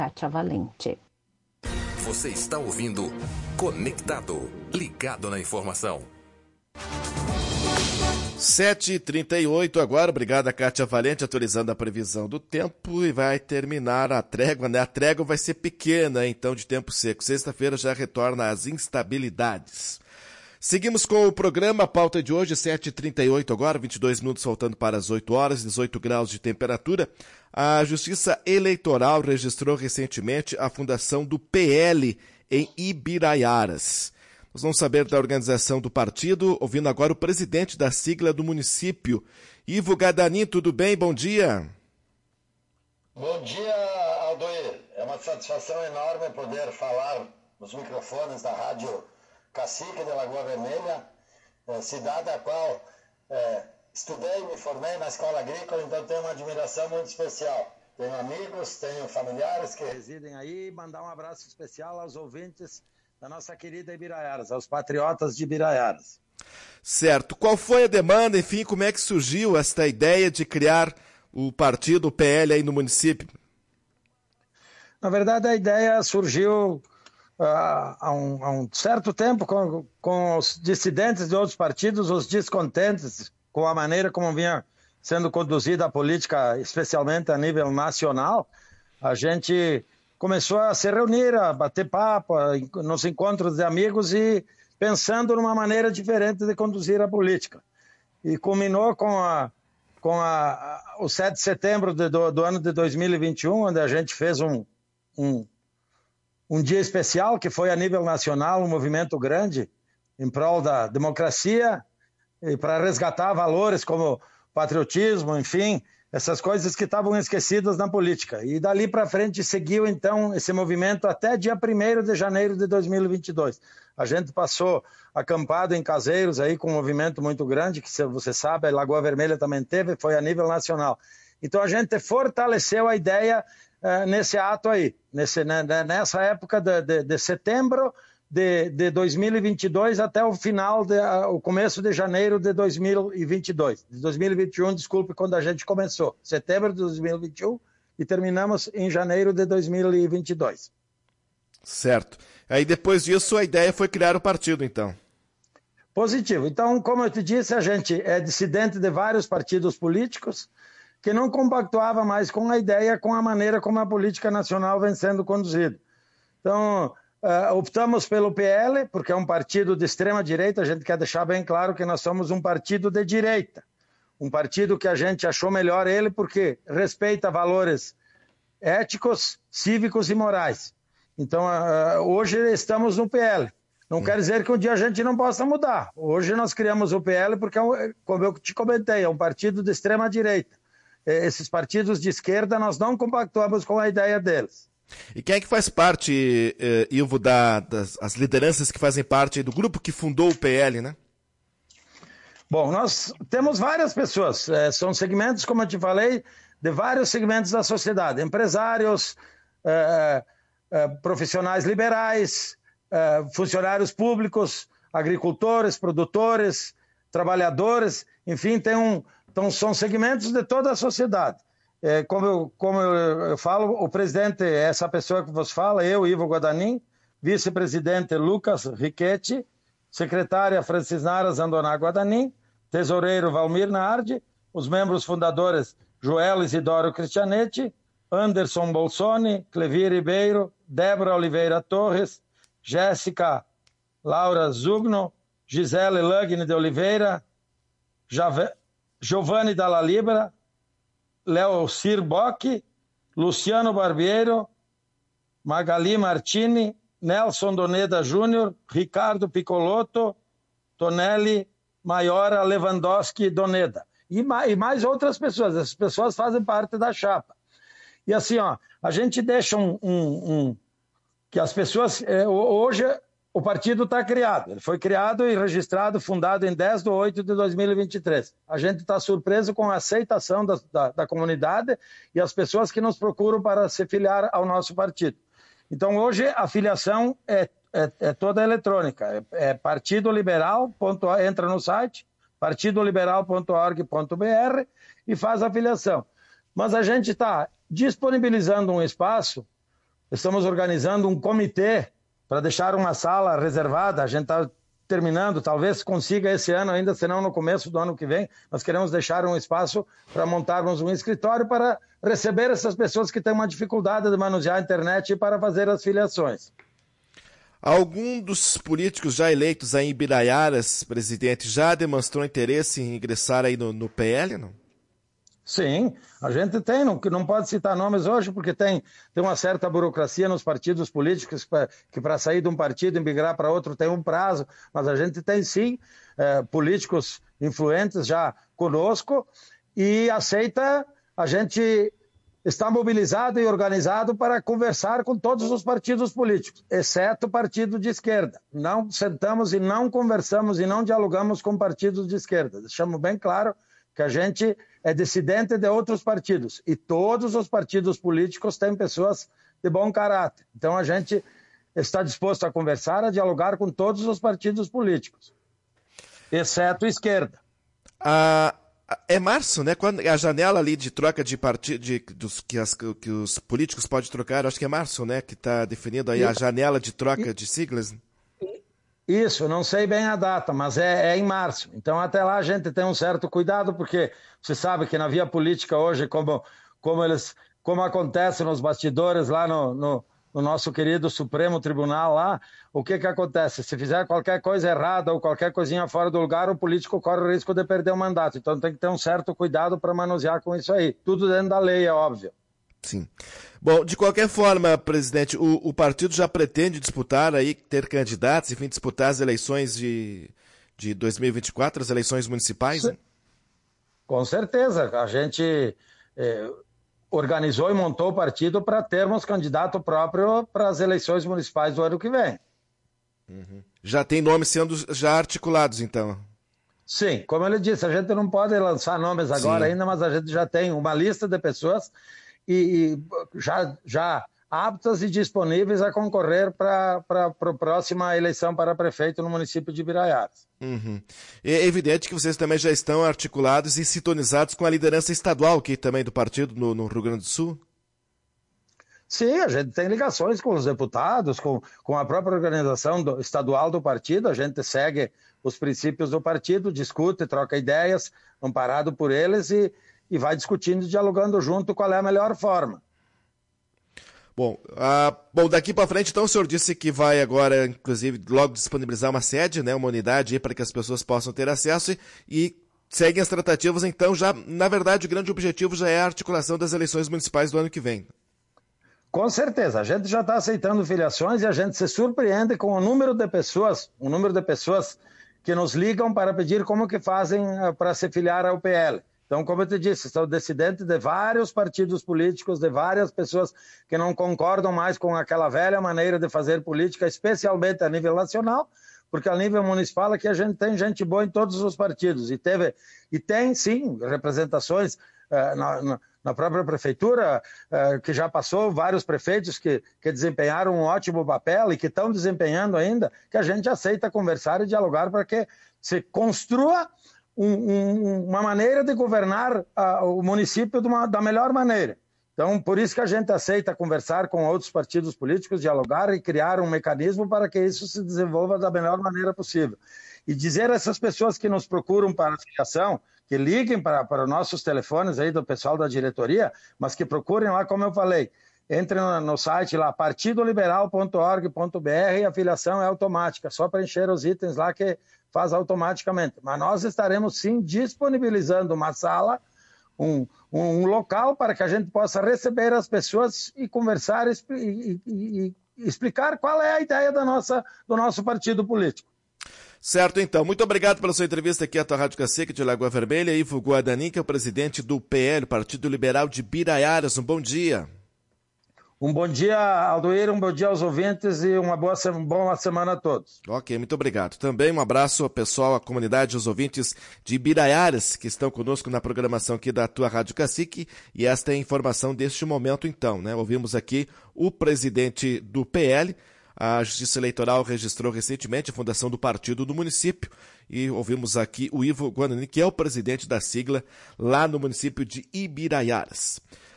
Kátia Valente. Você está ouvindo Conectado, ligado na informação. 7h38 agora, obrigado Kátia Valente, atualizando a previsão do tempo e vai terminar a trégua, né? A trégua vai ser pequena, então, de tempo seco. Sexta-feira já retorna às instabilidades. Seguimos com o programa, a pauta de hoje, 7h38 agora, 22 minutos faltando para as 8 horas, 18 graus de temperatura. A Justiça Eleitoral registrou recentemente a fundação do PL em Ibiraiaras. Nós vamos saber da organização do partido, ouvindo agora o presidente da sigla do município, Ivo Guadanin. Tudo bem? Bom dia. Bom dia, Aldoir. É uma satisfação enorme poder falar nos microfones da Rádio Cacique de Lagoa Vermelha, cidade a qual estudei e me formei na escola agrícola, então tenho uma admiração muito especial. Tenho amigos, tenho familiares que residem aí. Mandar um abraço especial aos ouvintes da nossa querida Ibiraiaras, aos patriotas de Ibiraiaras. Certo. Qual foi a demanda, enfim, como é que surgiu esta ideia de criar o partido, o PL, aí no município? Na verdade, a ideia surgiu há um certo tempo com os dissidentes de outros partidos, os descontentes com a maneira como vinha sendo conduzida a política, especialmente a nível nacional. A gente começou a se reunir, a bater papo, nos encontros de amigos e pensando numa maneira diferente de conduzir a política. E culminou com o 7 de setembro do ano de 2021, onde a gente fez um dia especial, que foi a nível nacional, um movimento grande em prol da democracia e para resgatar valores como patriotismo, enfim, essas coisas que estavam esquecidas na política. E dali para frente seguiu, então, esse movimento até dia 1º de janeiro de 2022. A gente passou acampado em caseiros aí com um movimento muito grande, que você sabe, a Lagoa Vermelha também teve, foi a nível nacional. Então a gente fortaleceu a ideia nesse ato aí, nessa época de setembro de 2022 até o final, o começo de janeiro de 2022. De 2021, desculpe, quando a gente começou. Setembro de 2021 e terminamos em janeiro de 2022. Certo. Aí depois disso a ideia foi criar o partido, então. Positivo. Então, como eu te disse, a gente é dissidente de vários partidos políticos que não compactuava mais com a ideia, com a maneira como a política nacional vem sendo conduzida. Então, optamos pelo PL, porque é um partido de extrema-direita. A gente quer deixar bem claro que nós somos um partido de direita. Um partido que a gente achou melhor ele porque respeita valores éticos, cívicos e morais. Então, hoje estamos no PL. Não quer dizer que um dia a gente não possa mudar. Hoje nós criamos o PL porque, como eu te comentei, é um partido de extrema-direita. Esses partidos de esquerda, nós não compactuamos com a ideia deles. E quem é que faz parte, Ivo, das lideranças que fazem parte do grupo que fundou o PL, né? Bom, nós temos várias pessoas, são segmentos, como eu te falei, de vários segmentos da sociedade. Empresários, profissionais liberais, funcionários públicos, agricultores, produtores, trabalhadores, enfim, então são segmentos de toda a sociedade. Como eu falo, o presidente é essa pessoa que vos fala, eu, Ivo Guadanin, vice-presidente Lucas Riquetti, secretária Francisnara Zandoná Guadanin, tesoureiro Valmir Nardi, os membros fundadores Joel Isidoro Cristianetti, Anderson Bolsoni, Clevir Ribeiro, Débora Oliveira Torres, Jéssica Laura Zugno, Gisele Lagne de Oliveira, Giovanni Dalla Libra, Léo Bock, Luciano Barbiero, Magali Martini, Nelson Doneda Júnior, Ricardo Piccolotto, Tonelli Maiora Lewandowski Doneda. E mais outras pessoas. Essas pessoas fazem parte da chapa. E assim, a gente deixa que as pessoas... hoje o partido está criado. Ele foi criado e registrado, fundado em 10/8/2023. A gente está surpreso com a aceitação da comunidade e as pessoas que nos procuram para se filiar ao nosso partido. Então, hoje, a filiação é toda eletrônica. É Partido Liberal, entra no site, partidoliberal.org.br e faz a filiação. Mas a gente está disponibilizando um espaço estamos organizando um comitê para deixar uma sala reservada. A gente está terminando, talvez consiga esse ano ainda, senão no começo do ano que vem. Nós queremos deixar um espaço para montarmos um escritório para receber essas pessoas que têm uma dificuldade de manusear a internet e para fazer as filiações. Algum dos políticos já eleitos aí em Ibiraiaras, presidente, já demonstrou interesse em ingressar aí no PL, não? Sim, a gente tem, não pode citar nomes hoje, porque tem uma certa burocracia nos partidos políticos, que para sair de um partido e migrar para outro tem um prazo, mas a gente tem sim políticos influentes já conosco e a gente está mobilizado e organizado para conversar com todos os partidos políticos, exceto o partido de esquerda. Não sentamos e não conversamos e não dialogamos com partidos de esquerda. Deixamos bem claro que a gente é dissidente de outros partidos e todos os partidos políticos têm pessoas de bom caráter. Então a gente está disposto a conversar, a dialogar com todos os partidos políticos, exceto a esquerda. É março, né? Quando a janela ali de troca de partido que os políticos podem trocar, acho que é março, né? Que está definindo aí a janela de troca de siglas. Isso, não sei bem a data, mas é em março. Então até lá a gente tem um certo cuidado, porque você sabe que na via política hoje, como acontece nos bastidores lá no nosso querido Supremo Tribunal lá, o que acontece? Se fizer qualquer coisa errada ou qualquer coisinha fora do lugar, o político corre o risco de perder o mandato. Então tem que ter um certo cuidado para manusear com isso aí. Tudo dentro da lei, é óbvio. Sim. Bom, de qualquer forma, presidente, o partido já pretende disputar aí, ter candidatos, enfim, disputar as eleições de 2024, as eleições municipais? Né? Com certeza. A gente organizou e montou o partido para termos candidato próprio para as eleições municipais do ano que vem. Uhum. Já tem nomes sendo já articulados, então? Sim, como ele disse, a gente não pode lançar nomes agora ainda, mas a gente já tem uma lista de pessoas e já aptas e disponíveis a concorrer para a próxima eleição para prefeito no município de Ibiraiaras. Uhum. É evidente que vocês também já estão articulados e sintonizados com a liderança estadual aqui também do partido no Rio Grande do Sul? Sim, a gente tem ligações com os deputados, com a própria organização estadual do partido, a gente segue os princípios do partido, discute, troca ideias, amparado por eles e vai discutindo e dialogando junto qual é a melhor forma. Bom, daqui para frente, então, o senhor disse que vai agora, inclusive, logo disponibilizar uma sede, né, uma unidade aí para que as pessoas possam ter acesso e seguem as tratativas, então, já, na verdade, o grande objetivo já é a articulação das eleições municipais do ano que vem. Com certeza, a gente já está aceitando filiações e a gente se surpreende com o número de pessoas que nos ligam para pedir como que fazem para se filiar ao PL. Então, como eu te disse, sou dissidente de vários partidos políticos, de várias pessoas que não concordam mais com aquela velha maneira de fazer política, especialmente a nível nacional, porque a nível municipal aqui a gente tem gente boa em todos os partidos. E tem, sim, representações na própria prefeitura, que já passou vários prefeitos que desempenharam um ótimo papel e que estão desempenhando ainda, que a gente aceita conversar e dialogar para que se construa uma maneira de governar o município da melhor maneira. Então, por isso que a gente aceita conversar com outros partidos políticos, dialogar e criar um mecanismo para que isso se desenvolva da melhor maneira possível. E dizer a essas pessoas que nos procuram para a filiação, que liguem para os nossos telefones aí do pessoal da diretoria, mas que procurem lá, como eu falei, entrem no site lá, partidoliberal.org.br e a filiação é automática, só preencher os itens lá que faz automaticamente. Mas nós estaremos sim disponibilizando uma sala, um local para que a gente possa receber as pessoas e conversar e explicar qual é a ideia do nosso partido político. Certo, então. Muito obrigado pela sua entrevista aqui à tua Rádio Cacique de Lagoa Vermelha. Ivo Guadanin, que é o presidente do PL, Partido Liberal de Ibiraiaras. Um bom dia. Um bom dia, Aldoir, um bom dia aos ouvintes e uma boa semana a todos. Ok, muito obrigado. Também um abraço ao pessoal, à comunidade, aos ouvintes de Ibiraiaras, que estão conosco na programação aqui da tua Rádio Cacique. E esta é a informação deste momento, então, né? Ouvimos aqui o presidente do PL. A Justiça Eleitoral registrou recentemente a fundação do partido do município e ouvimos aqui o Ivo Guadanin, que é o presidente da sigla lá no município de Ibiraiaras.